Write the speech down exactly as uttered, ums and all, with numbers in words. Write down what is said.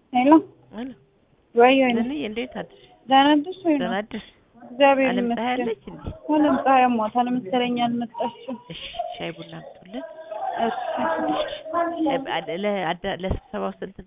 ሄሎ ሄሎ ወይ ወይ ለኔ እንዴት አድርሽ? ደህና ነሽ ወይ ነው? ደህና አድርሽ? እግዚአብሔር አለም ይመስገን። ታያለች እንዴ? አለም ፀሐይ ሞታል መሰለኝ አልመጣችም። እሺ ሻይ ቡና አምጡልን። እሺ እሺ ለስብሰባው ስንት